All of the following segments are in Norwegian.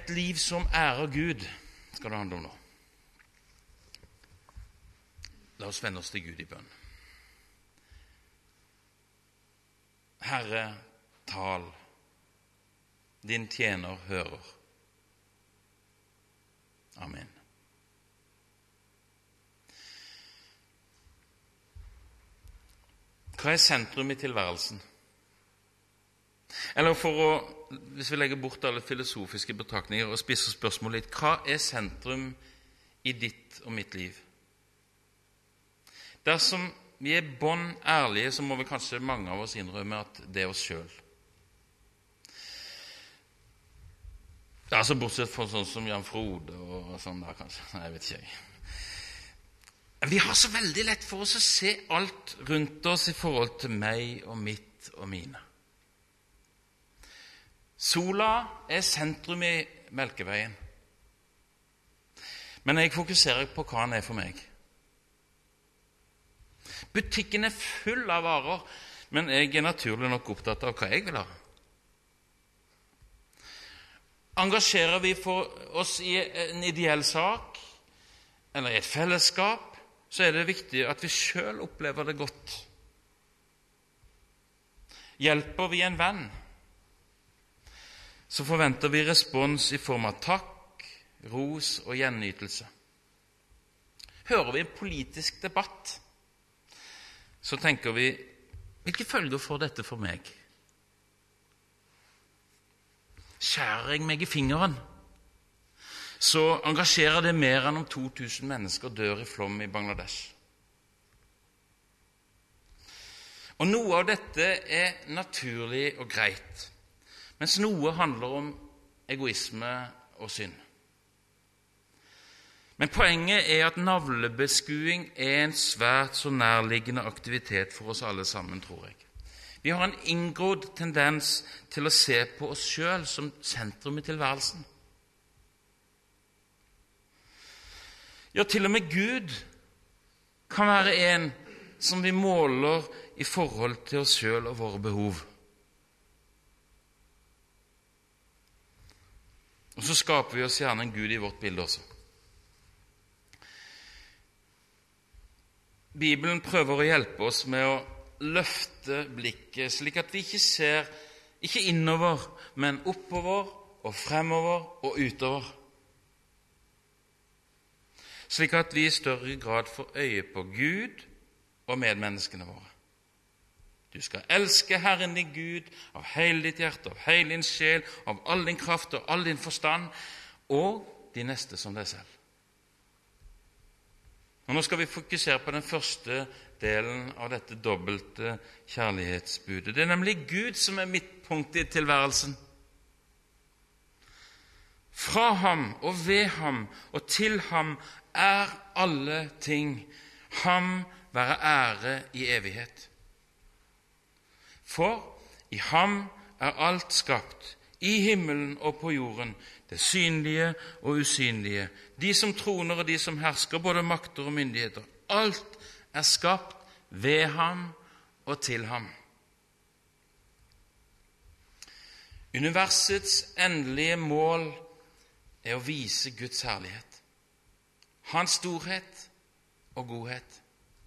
et liv som ærer Gud, skal det handle om nå. La oss vende oss til Gud i bønn. Herre, tal. Din tjener hører. Amen. Hva er sentrum i tilværelsen? Eller hvis vi legger bort alle filosofiske betraktninger og spisser spørsmålet litt, hva er sentrum i ditt og mitt liv? Dersom vi er bånd ærlige, så må vi kanskje mange av oss innrømme at det er oss selv. Det er altså bortsett fra sånn som Jan Frode og sånn der, kanskje. Nei, jeg vet ikke jeg. Vi har så veldig lett for oss å se alt rundt oss i forhold til meg og mitt og mine. Sola er sentrum i Melkeveien. Men jeg fokuserer på hva han er for meg. Butikken er full av varer, men jeg er naturlig nok opptatt av hva jeg vil ha. Engasjerer vi for oss i en ideell sak, eller i et fellesskap, så er det viktig at vi selv opplever det godt. Hjelper vi en venn, så forventer vi respons i form av takk, ros og gjennytelse. Hører vi en politisk debatt, så tenker vi, hvilke følger får dette for meg? Skjærer jeg meg i fingeren, så engasjerer det mer enn om 2000 mennesker dør i flom i Bangladesh. Og noe av dette er naturlig og greit, mens noe handler om egoisme og synd. Men poenget er at navlebeskuing er en svært så nærliggende aktivitet for oss alle sammen, tror jeg. Vi har en inngrodd tendens til å se på oss selv som sentrum i tilværelsen. Ja, til og med Gud kan være en som vi måler i forhold til oss selv og våre behov. Og så skaper vi oss gjerne en Gud i vårt bilde også. Bibelen prøver å hjelpe oss med å løfte blikket, slik at vi ikke ser, ikke innover, men oppover og fremover og utover. Slik at vi i større grad får øye på Gud og medmenneskene våre. Du skal elske Herren din Gud av hele ditt hjerte, av hele din sjel, av all din kraft og all din forstand, og de neste som deg selv. Og nå skal vi fokusere på den første delen av dette dobbelte kjærlighetsbudet. Det er nemlig Gud som er midtpunktet i tilværelsen. Fra ham og ved ham og til ham er alle ting. Ham være ære i evighet. For i ham er alt skapt, i himmelen og på jorden, det synlige og usynlige, de som troner og de som hersker, både makter og myndigheter. Alt er skapt ved ham og til ham. Universets endelige mål er å vise Guds herlighet, hans storhet og godhet.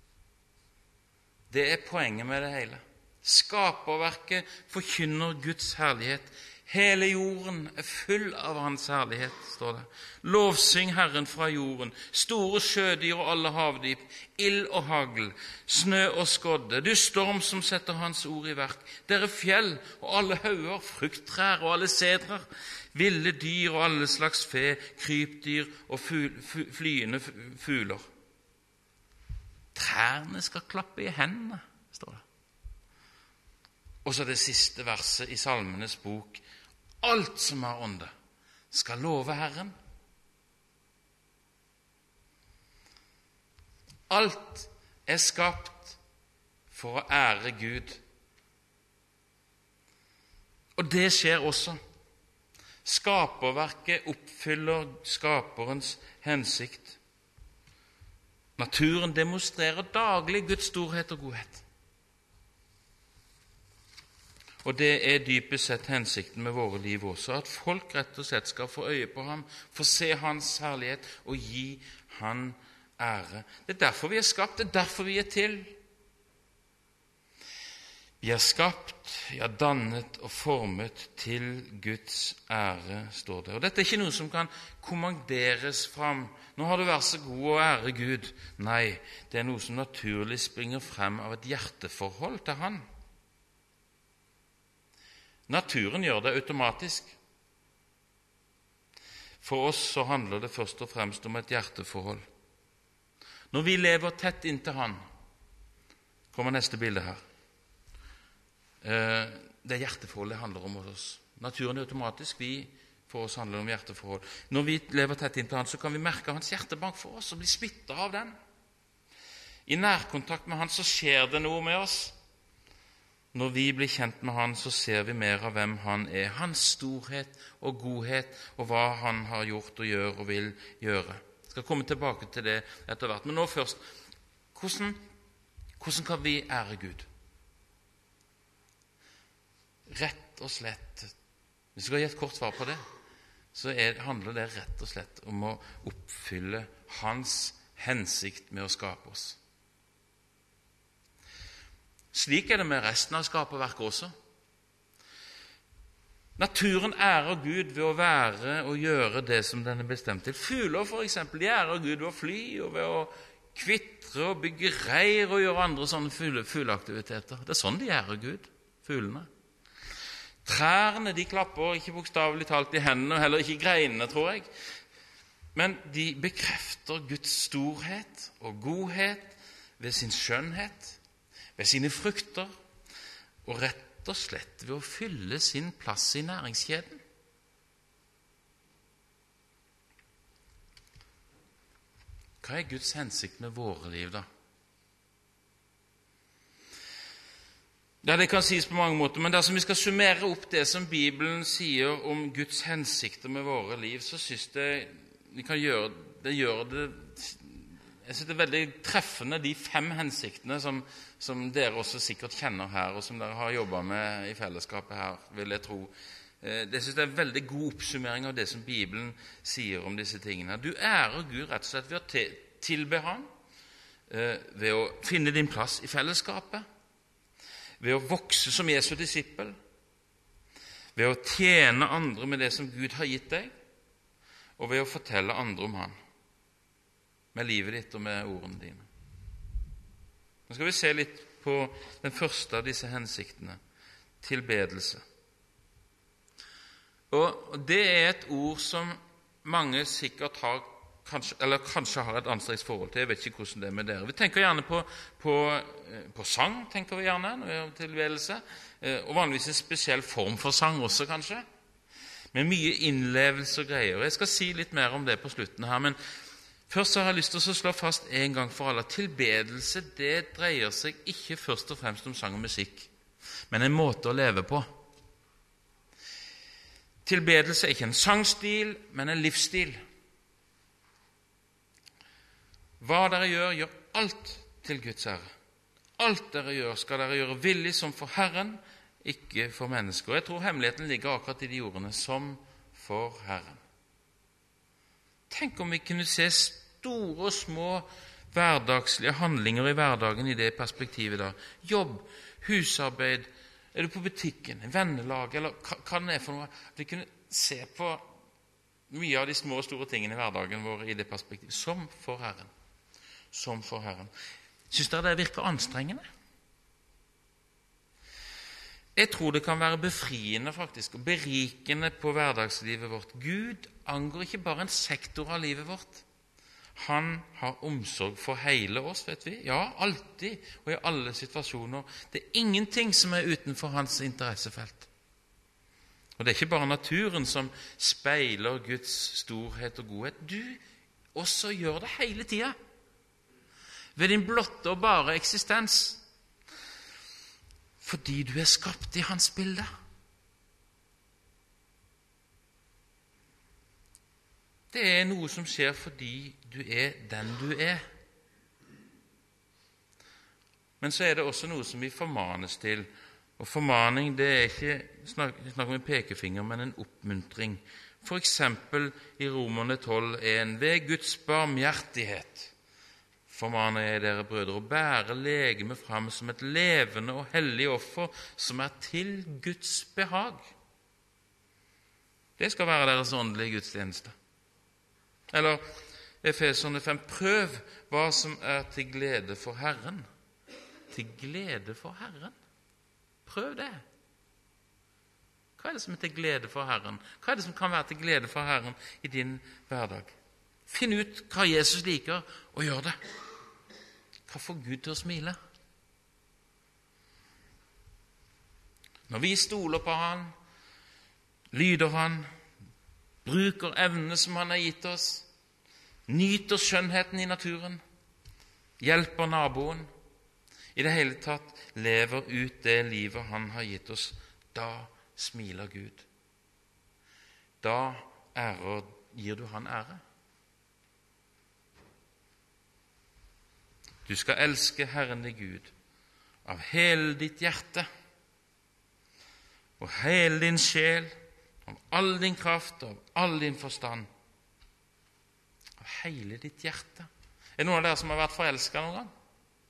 Det er poenget med det hele. Skaperverket forkynner Guds herlighet. Hele jorden er full av hans herlighet, står det. Lovsyng Herren fra jorden, store sjødyr og alle havdyp, ild og hagl, snø og skodde, du storm som setter hans ord i verk, dere fjell og alle hauger, frukttrær og alle sedrer, ville dyr og alle slags fe, krypdyr og flyende fugler. Trærne skal klappe i hendene, står det. Og så det siste verset i Salmenes bok. Alt som har ånde, skal love Herren. Alt er skapt for å ære Gud. Og det skjer også. Skaperverket oppfyller skaperens hensikt. Naturen demonstrerer daglig Guds storhet og godhet. Og det er dypest sett hensikten med våre liv også, at folk rett og slett skal få øye på ham, få se hans herlighet og gi han ære. Det er derfor vi er skapt, det er derfor vi er til. Vi er skapt, ja, dannet og formet til Guds ære, står det. Og dette er ikke noe som kan kommanderes fram. Nå har du vært så god å ære Gud. Nei, det er noe som naturlig springer frem av et hjerteforhold til Han. Naturen gjør det automatisk. For oss så handler det først og fremst om et hjerteforhold. Når vi lever tett inntil Han, kommer neste bilde her. Det hjerteforholdet handler om hos oss. Naturen er automatisk, for oss handler det om hjerteforhold. Når vi lever tett inntil Han, så kan vi merke hans hjertebank for oss og bli smittet av den. I nærkontakt med Han så skjer det noe med oss. Når vi blir kjent med Han, så ser vi mer av hvem Han er, hans storhet og godhet, og hva Han har gjort og gjør og vil gjøre. Jeg skal komme tilbake til det etter hvert. Men nå først, hvordan kan vi ære Gud? Rett og slett, hvis jeg skal gi et kort svar på det, så handler det rett og slett om å oppfylle hans hensikt med å skape oss. Slik er det med resten av skaperverket også. Naturen ærer Gud ved å være og gjøre det som den er bestemt til. Fugler for eksempel, de ærer Gud ved å fly og ved å kvitre og bygge reir og gjøre andre sånne fugleaktiviteter. Det er sånn de ærer Gud, fuglene. Trærne, de klapper ikke bokstavelig talt i hendene, og heller ikke i greinene, tror jeg. Men de bekrefter Guds storhet og godhet ved sin skjønnhet, ved sine frukter, og rett og slett ved å fylle sin plass i næringskjeden. Hva er Guds hensikt med våre liv, da? Ja, det kan sies på mange måter, men dersom vi skal summere opp det som Bibelen sier om Guds hensikter med våre liv, så synes jeg vi kan gjøre det. Jeg synes det er veldig treffende, de 5 hensiktene som dere også sikkert kjenner her, og som dere har jobbet med i fellesskapet her, vil jeg tro. Det synes jeg er en veldig god oppsummering av det som Bibelen sier om disse tingene. Du ærer Gud rett og slett ved å tilbe Han, ved å finne din plass i fellesskapet, ved å vokse som Jesu disippel, ved å tjene andre med det som Gud har gitt deg, og ved å fortelle andre om Han, med livet ditt og med ordene dine. Nå skal vi se litt på den første av disse hensiktene, tilbedelse. Og det er et ord som mange sikkert har kanskje har et anstrengt forhold til. Jeg vet ikke hvordan det er med dere. Vi tenker gjerne på sang, tenker vi gjerne, når vi har tilbedelse, og vanligvis en spesiell form for sang også, kanskje, med mye innlevelse og greier. Jeg skal si litt mer om det på slutten her, men først har jeg lyst til å slå fast en gang for alle. Tilbedelse, det dreier seg ikke først og fremst om sang og musikk, men en måte å leve på. Tilbedelse er ikke en sangstil, men en livsstil. Hva dere gjør, gjør alt til Guds ære. Alt dere gjør, skal dere gjøre villig som for Herren, ikke for mennesker. Jeg tror hemmeligheten ligger akkurat i de ordene, som for Herren. Tenk om vi kunne se store og små hverdagslige handlinger i hverdagen i det perspektivet da. Jobb, husarbeid, er du på butikken, vennelag, eller hva det er for noe. Vi kunne se på mye av de små og store tingene i hverdagen vår i det perspektivet, som for Herren. Som for Herren. Synes dere det virker anstrengende? Jeg tror det kan være befriende faktisk, og berikende på hverdagslivet vårt. Gud angår ikke bare en sektor av livet vårt. Han har omsorg for hele oss, vet vi. Ja, alltid og i alle situasjoner. Det er ingenting som er utenfor hans interessefelt. Og det er ikke bare naturen som speiler Guds storhet og godhet. Du også gjør det hele tiden. Ved din blotte og bare eksistens. Fordi du er skapt i hans bilde. Det er noe som skjer fordi du er den du er. Men så er det også noe som vi formanes til Og formaning, det er ikke snakk om en pekefinger, men en oppmuntring. For eksempel i Romerne 12:1, ved Guds barmhjertighet formaner jeg dere, brødre, å bære legeme fram som et levende og hellig offer, som er til Guds behag. Det skal være deres åndelige gudstjeneste. Eller Efeserne 5, prøv hva som er til glede for Herren. Til glede for Herren. Prøv det. Hva er det som er til glede for Herren? Hva er det som kan være til glede for Herren i din hverdag? Finn ut hva Jesus liker, og gjør det. Hva får Gud til å smile? Når vi stoler på Han, lyder Han, bruker evnene som Han har gitt oss, nyter skjønnheten i naturen, hjelper naboen, i det hele tatt lever ut det livet Han har gitt oss, da smiler Gud. Da gir du Han ære. Du skal elske Herren din Gud av hele ditt hjerte og hele din sjel, av all din kraft og av all din forstand. Av hele ditt hjerte. Er det noen av dere som har vært forelsket noen gang?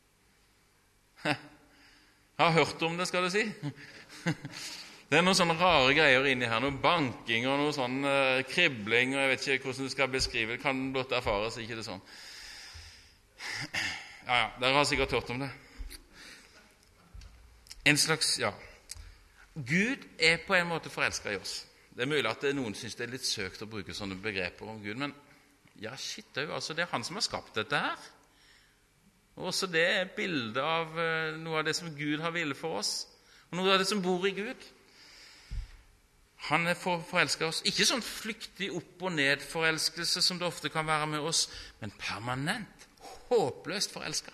Jeg har hørt om det, skal du si. Det er noen sånne rare greier inni her, noe banking og noe sånn kribling, og jeg vet ikke hvordan du skal beskrive det. Kan blott erfares, ikke det sånn. Ja, dere har sikkert hørt om det. En slags, ja. Gud er på en måte forelsket i oss. Det er mulig at noen synes det er litt søkt å bruke sånne begreper om Gud, men ja, shit, altså det er Han som har skapt dette her. Og også det er et bilde av noe av det som Gud har villet for oss, og noe av det som bor i Gud. Han er forelsket oss, ikke sånn flyktig opp- og ned-forelskelse som det ofte kan være med oss, men permanent, håpløst forelsket.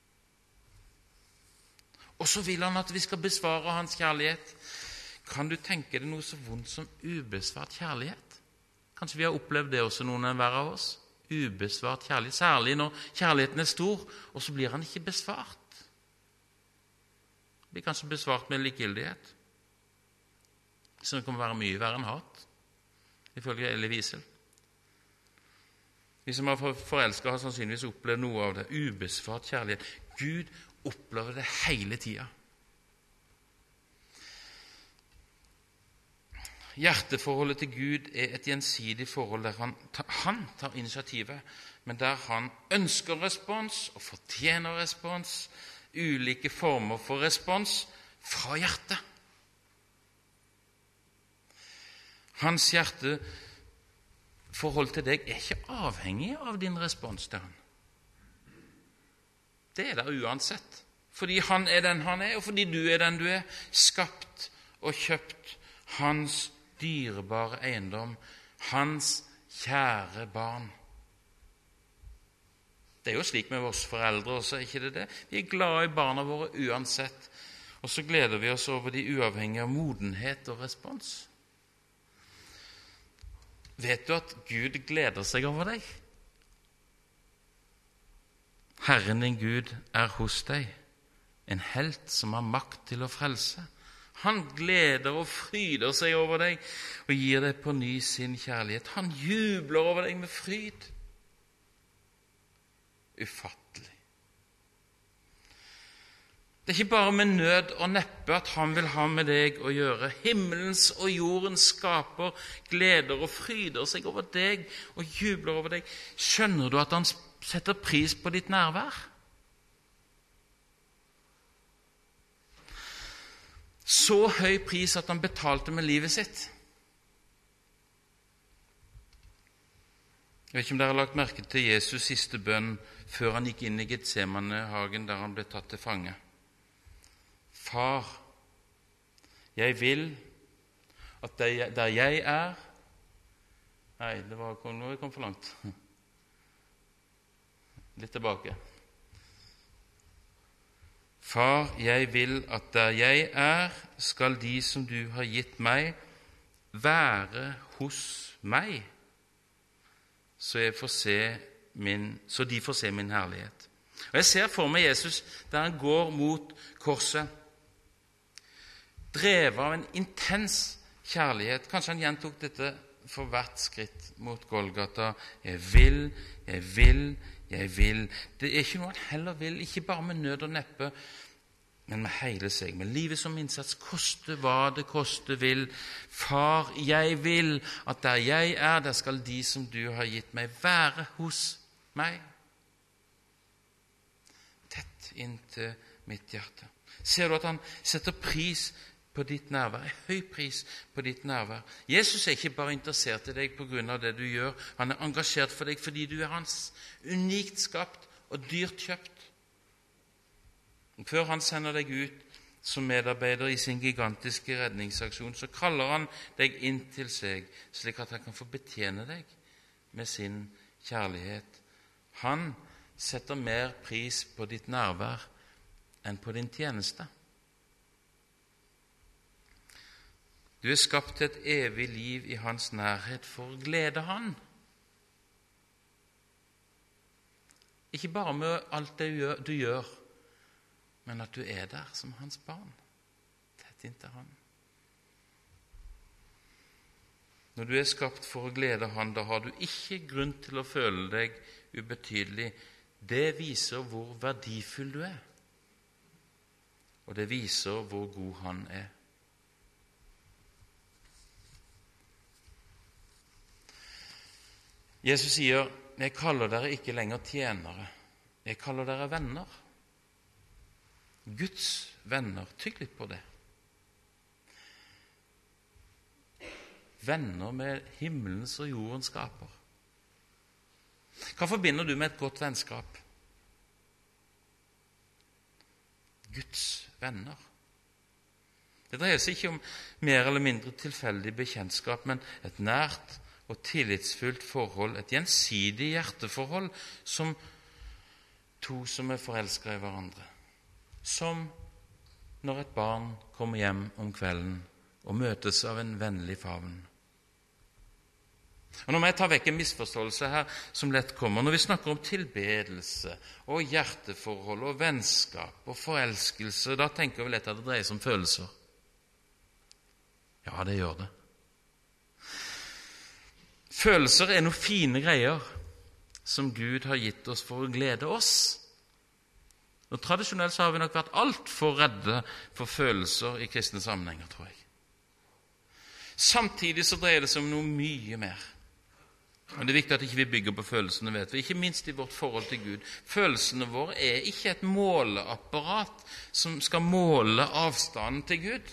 Og så vil Han at vi skal besvare Hans kjærlighet. Kan du tenke deg noe så vondt som ubesvart kjærlighet? Kanskje vi har opplevd det også, noen hver av oss? Ubesvart kjærlighet, særlig når kjærligheten er stor, og så blir han ikke besvart. Det blir kanskje besvart med likegyldighet, som kan være mye verre enn hat, ifølge Elie Wiesel. De som har forelsket har sannsynligvis opplevd noe av det. Ubesvart kjærlighet. Gud opplever det hele tiden. Hjerteforholdet til Gud er et gjensidig forhold der han tar initiativet, men der han ønsker respons og fortjener respons, ulike former for respons fra hjertet. Hans hjerteforhold til deg er ikke avhengig av din respons til han. Det er der uansett, fordi han er den han er, og fordi du er den du er, skapt og kjøpt, hans dyrebare eiendom, hans kjære barn. Det er jo slik med oss foreldre også, ikke det det? Vi er glade i barna våre uansett, og så gleder vi oss over de uavhengige av modenhet og respons. Vet du at Gud gleder seg over deg? Herren din Gud er hos deg, en helt som har makt til å frelse. Han gleder og fryder seg over deg og gir deg på ny sin kjærlighet. Han jubler over deg med fryd. Ufattelig. Det er ikke bare med nød og neppe at han vil ha med deg å gjøre. Himmelens og jordens skaper gleder og fryder seg over deg og jubler over deg. Skjønner du at han setter pris på ditt nærvær? Så høy pris at han betalte med livet sitt. Jeg vet ikke om dere har lagt merke til Jesus siste bønn før han gikk inn i Getsemane-hagen der han ble tatt til fange. Far, jeg vil at der jeg er. Nei, nå kom for langt. Litt tilbake. Far, jeg vil at der jeg er, skal de som du har gitt meg, være hos meg, så de får se min herlighet. Og jeg ser for meg Jesus der han går mot korset. drevet av en intens kjærlighet. Kanskje han gjentok dette for hvert skritt mot Golgata. Jeg vil, jeg vil, jeg vil. Det er ikke noe han heller vil, ikke bare med nød og neppe, men med hele seg, med livet som innsats, koste hva det koste vil. Far, jeg vil at der jeg er, der skal de som du har gitt meg, være hos meg. Tett inntil mitt hjerte. Ser du at han setter pris på ditt nærvær, en høy pris på ditt nærvær? Jesus er ikke bare interessert i deg på grunn av det du gjør, han er engasjert for deg fordi du er hans, unikt skapt og dyrt kjøpt. Før han sender deg ut som medarbeider i sin gigantiske redningsaksjon, så kaller han deg inn til seg, slik at han kan få betjene deg med sin kjærlighet. Han setter mer pris på ditt nærvær enn på din tjeneste. Du er skapt til et evig liv i hans nærhet for å glede han. Ikke bare med alt det du gjør, men at du er der som hans barn, tett inntil han. Når du er skapt for å glede han, da har du ikke grunn til å føle deg ubetydelig. Det viser hvor verdifull du er, og det viser hvor god han er. Jesus sier, jeg kaller dere ikke lenger tjenere, jeg kaller dere venner. Guds venner, tygg litt på det. Venner med himmelens og jordens skaper. Hva forbinder du med et godt vennskap? Guds venner. Det dreier seg ikke om mer eller mindre tilfeldig bekjentskap, men et nært og tillitsfullt forhold, et gjensidig hjerteforhold som to som er forelsket i hverandre. Som når et barn kommer hjem om kvelden og møtes av en vennlig favn. Og nå må jeg ta vekk en misforståelse her som lett kommer. Når vi snakker om tilbedelse og hjerteforhold og vennskap og forelskelse, da tenker vi lett at det dreier seg om følelser. Ja, det gjør det. Følelser er noen fine greier som Gud har gitt oss for å glede oss. Og tradisjonelt så har vi nok vært alt for redde for følelser i kristne sammenhenger, tror jeg. Samtidig så dreier det seg om noe mye mer. Og det er viktig at ikke vi bygger på følelsene, vet vi, ikke minst i vårt forhold til Gud. Følelsene våre er ikke et måleapparat som skal måle avstanden til Gud.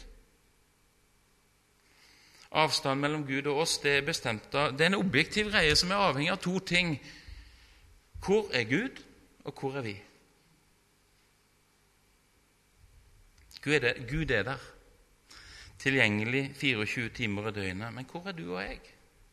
Avstanden mellom Gud og oss, det er bestemt av, det er en objektiv greie som er avhengig av to ting. Hvor er Gud, og hvor er vi? Gud er der, tilgjengelig 24 timer i døgnet, men hvor er du og jeg?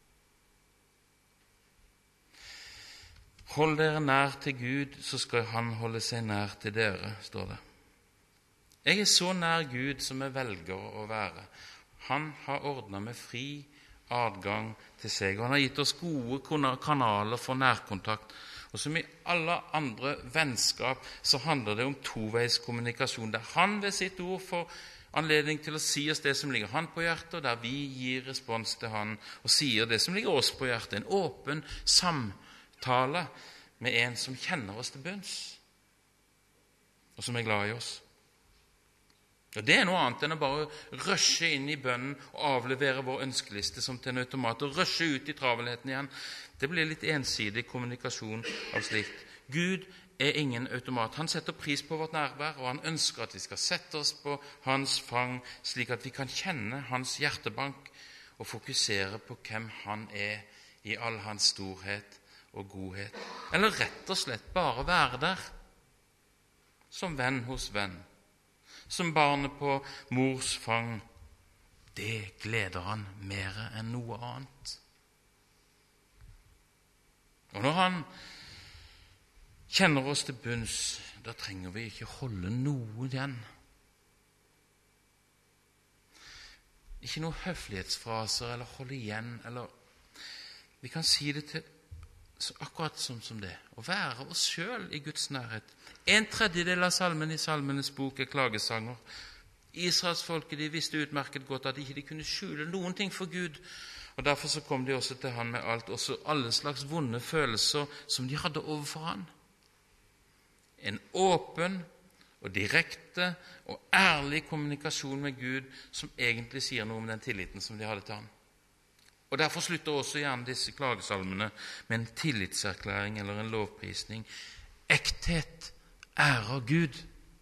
Hold dere nær til Gud, så skal han holde seg nær til dere, står det. Jeg er så nær Gud som jeg velger å være. Han har ordnet med fri adgang til seg, og han har gitt oss gode kanaler for nærkontakt. Og som i alle andre vennskap så handler det om toveis kommunikasjon, der han ved sitt ord får anledning til å si oss det som ligger han på hjertet, og der vi gir respons til han og sier det som ligger oss på hjertet. En åpen samtale med en som kjenner oss til bunns, og som er glad i oss. Og det er noe annet enn å bare rushe inn i bønnen og avlevere vår ønskeliste som til en automat, og rushe ut i travelheten igjen. Det blir litt ensidig kommunikasjon av slikt. Gud er ingen automat. Han setter pris på vårt nærvær, og han ønsker at vi skal sette oss på hans fang, slik at vi kan kjenne hans hjertebank og fokusere på hvem han er i all hans storhet og godhet. Eller rett og slett bare være der, som venn hos venn. Som barnet på mors fang. Det gleder han mer enn noe annet. Og når han kjenner oss til bunns, da trenger vi ikke holde noe igjen. Ikke noen høflighetsfraser eller holde igjen, eller vi kan si det til akkurat som det. Å være oss selv i Guds nærhet. 1/3 av salmen i Salmenes bok er klagesanger. Israelsfolket, de visste utmerket godt at de ikke kunne skjule noen ting for Gud, og derfor så kom de også til han med alt, også alle slags vonde følelser som de hadde overfor han. En åpen og direkte og ærlig kommunikasjon med Gud som egentlig sier noe om den tilliten som de hadde til han. Og derfor slutter også gjerne disse klagesalmene med en tillitserklæring eller en lovprisning. Ekthet ærer Gud.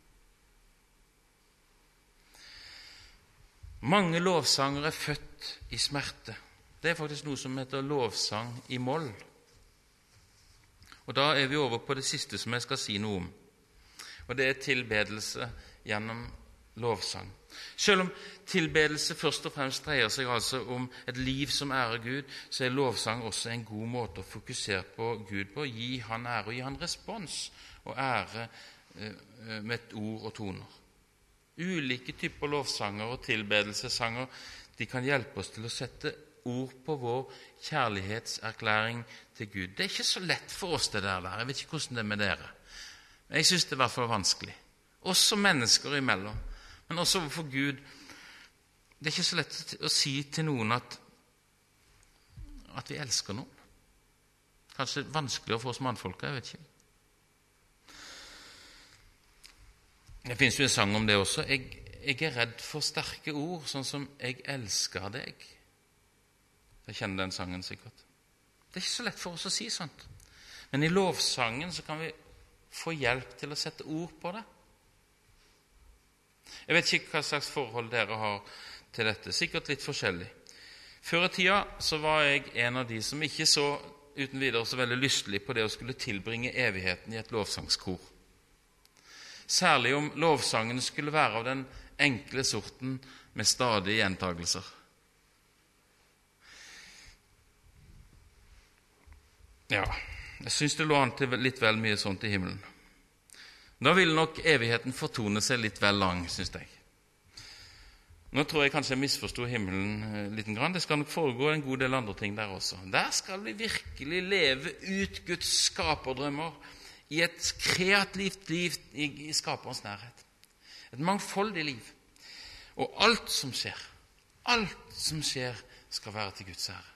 Mange lovsanger er født i smerte. Det er faktisk noe som heter lovsang i moll. Og da er vi over på det siste som jeg skal si noe om. Og det er tilbedelse gjennom lovsang. Selv om tilbedelse først og fremst dreier seg altså om et liv som ærer Gud, så er lovsang også en god måte å fokusere på Gud på, gi han ære og gi han respons og ære med et ord og toner. Ulike typer lovsanger og tilbedelsesanger, de kan hjelpe oss til å sette ord på vår kjærlighetserklæring til Gud. Det er ikke så lett for oss det der. Jeg vet ikke hvordan det er med dere. Jeg synes det er i hvert fall vanskelig. Også mennesker imellom. Men også overfor Gud. Det er ikke så lett å si til noen at vi elsker noen. Kanskje vanskeligere for oss mannfolk, jeg vet ikke. Det finnes jo en sang om det også. Jeg er redd for sterke ord, sånn som «jeg elsker deg». Jeg kjenner den sangen sikkert. Det er ikke så lett for oss å si sånt. Men i lovsangen så kan vi få hjelp til å sette ord på det. Jeg vet ikke hva slags forhold dere har til dette. Sikkert litt forskjellig. Før i tida så var jeg en av de som ikke så uten videre så veldig lystelig på det å skulle tilbringe evigheten i et lovsangskor. Særlig om lovsangen skulle være av den enkle sorten med stadige gjentagelser. Ja, jeg synes det lå an til litt vel mye sånt i himmelen. Da vil nok evigheten fortone seg litt vel lang, synes jeg. Nå tror jeg kanskje jeg misforstod himmelen litt grann. Det skal nok foregå en god del andre ting der også. Der skal vi virkelig leve ut Guds skaperdrømmer i et kreativt liv i skaperens nærhet. Et mangfoldig liv. Og alt som skjer, skal være til Guds ære.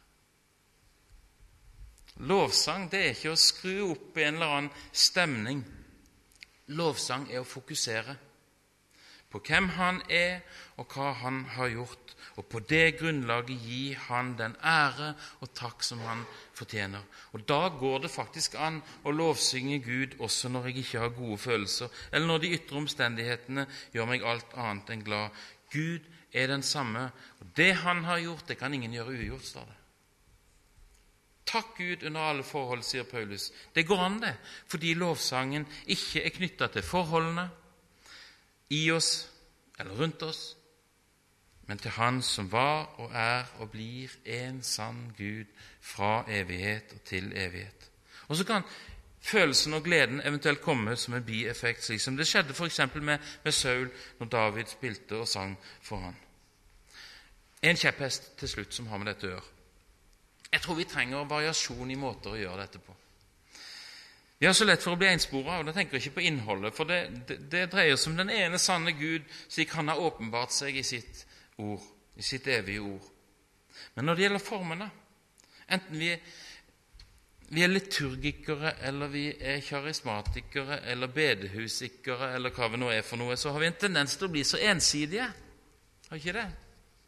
Lovsang, det er ikke å skru opp i en eller annen stemning. Lovsang er å fokusere på hvem han er og hva han har gjort, og på det grunnlaget gi han den ære og takk som han fortjener. Og da går det faktisk an å lovsynge Gud også når jeg ikke har gode følelser, eller når de ytre omstendighetene gjør meg alt annet enn glad. Gud er den samme, og det han har gjort, det kan ingen gjøre ugjort, står det. Takk Gud under alle forhold, sier Paulus. Det går an det, fordi lovsangen ikke er knyttet til forholdene i oss eller rundt oss, men til Han som var og er og blir en sann Gud fra evighet og til evighet. Og så kan følelsen og gleden eventuelt komme som en bieffekt, slik som det skjedde for eksempel med Saul når David spilte og sang for han. En kjepphest til slutt som har med dette å gjøre. Jeg tror vi trenger variasjon i måter å gjøre dette på. Vi har så lett for å bli ensporet, og da tenker jeg ikke på innholdet, for det dreier seg om den ene sanne Gud, slik han har åpenbart seg i sitt ord, i sitt evige ord. Men når det gjelder formene, enten vi er liturgikere, eller vi er karismatikere, eller bedehusikere, eller hva vi nå er for noe, så har vi en tendens til å bli så ensidige. Har ikke det?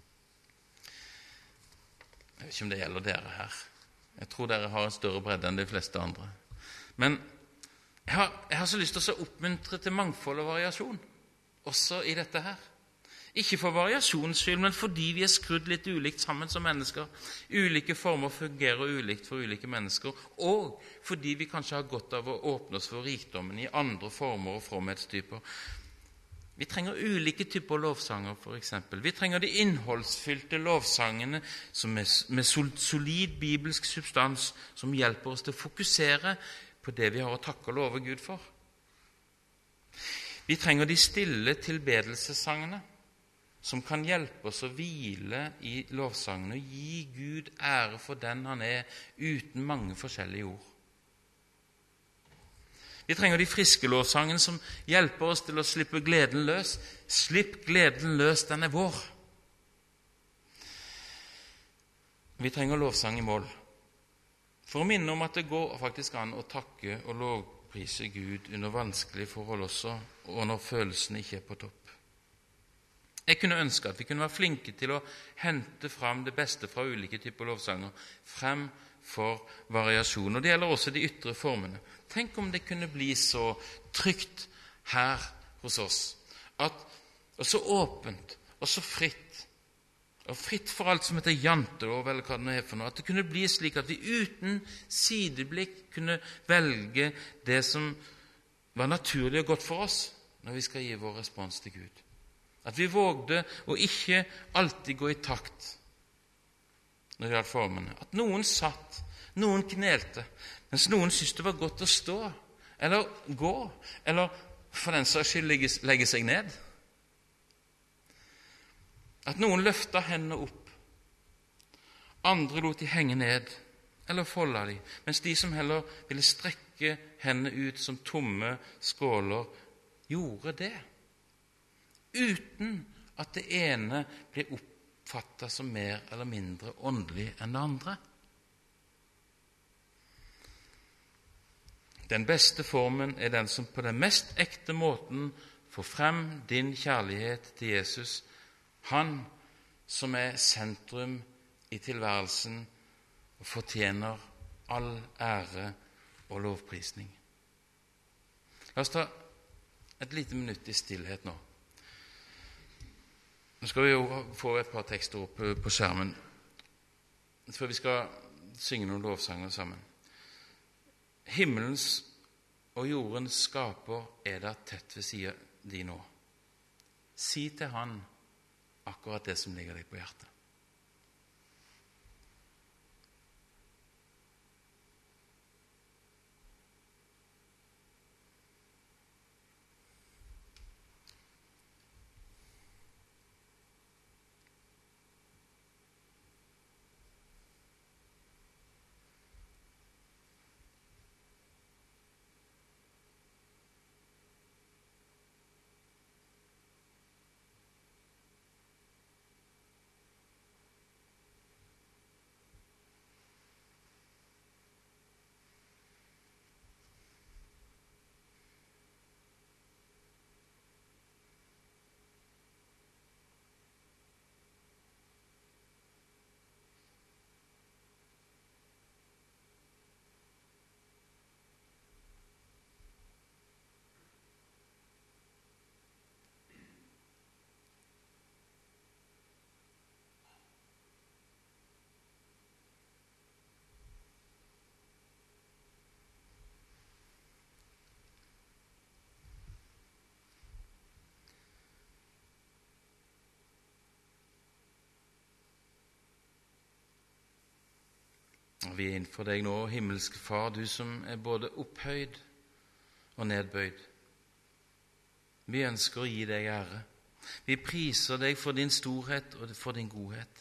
Jeg vet ikke om det gjelder dere her. Jeg tror dere har en større bredde enn de fleste andre. Men jeg har så lyst til å oppmuntre til mangfold og variasjon, også i dette her. Ikke for variasjons skyld, men fordi vi er skrudd litt ulikt sammen som mennesker. Ulike former fungerer ulikt for ulike mennesker, og fordi vi kanskje har godt av å åpne oss for rikdommen i andre former og fromhetstyper. Vi trenger ulike typer lovsanger, for eksempel. Vi trenger de innholdsfylte lovsangene som med solid bibelsk substans som hjelper oss til å fokusere på det vi har å takke og love Gud for. Vi trenger de stille tilbedelsessangene som kan hjelpe oss å hvile i lovsangene og gi Gud ære for den han er, uten mange forskjellige ord. Vi trenger de friske lovsangene som hjelper oss til å slippe gleden løs. Slipp gleden løs, den er vår. Vi trenger lovsang i mål, for å minne om at det går faktisk an å takke og lovprise Gud under vanskelige forhold også, og når følelsene ikke er på topp. Jeg kunne ønske at vi kunne være flinke til å hente fram det beste fra ulike typer lovsanger, frem for variasjon, og det gjelder også de ytre formene. Tenk om det kunne bli så trygt her hos oss, og så åpent, og så fritt, og fritt for alt som heter jantelov, eller hva det nå er for noe, at det kunne bli slik at vi uten sideblikk kunne velge det som var naturlig og godt for oss, når vi skal gi vår respons til Gud. At vi vågde å ikke alltid gå i takt når det gjaldt formene. At noen satt, noen knelte, mens noen syntes det var godt å stå, eller gå, eller for den saks skyld legge seg ned. At noen løftet hendene opp, andre lot de henge ned, eller folde de, mens de som heller ville strekke hendene ut som tomme skåler, gjorde det, uten at det ene ble oppfattet som mer eller mindre åndelig enn det andre. Den beste formen er den som på den mest ekte måten får frem din kjærlighet til Jesus, han som er sentrum i tilværelsen og fortjener all ære og lovprisning. La oss ta et lite minutt i stillhet nå. Nå skal vi jo få et par tekster opp på skjermen, for vi skal synge noen lovsanger sammen. Himmelens og jordens skaper er der tett ved siden de nå. Si til han akkurat det som ligger deg på hjertet. Vi er innenfor deg nå, himmelske Far, du som er både opphøyd og nedbøyd. Vi ønsker å gi deg ære. Vi priser deg for din storhet og for din godhet.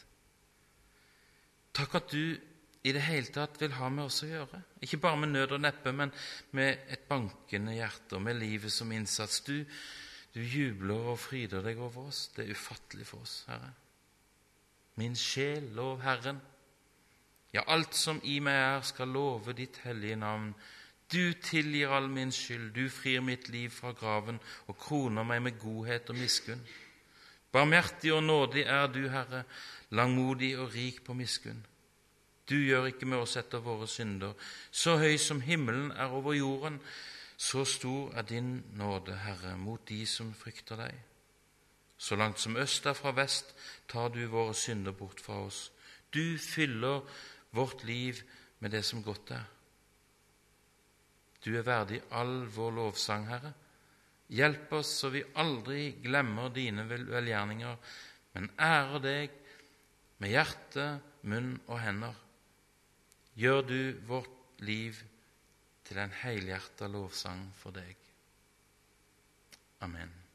Takk at du i det hele tatt vil ha med oss å gjøre. Ikke bare med nød og neppe, men med et bankende hjerte og med livet som innsats. Du jubler og fryder deg over oss. Det er ufattelig for oss, Herre. Min sjel, lov Herren. Ja, alt som i meg er, skal love ditt hellige navn. Du tilgir all min skyld, du frir mitt liv fra graven og kroner meg med godhet og miskunn. Barmhjertig og nådig er du, Herre, langmodig og rik på miskunn. Du gjør ikke med oss etter våre synder. Så høy som himmelen er over jorden, så stor er din nåde, Herre, mot de som frykter deg. Så langt som øst er fra vest, tar du våre synder bort fra oss. Du fyller vårt liv med det som godt er. Du er verdig all vår lovsang, Herre. Hjelp oss så vi aldri glemmer dine velgjerninger, men ærer deg med hjerte, munn og hender. Gjør du vårt liv til en helhjertet lovsang for deg. Amen.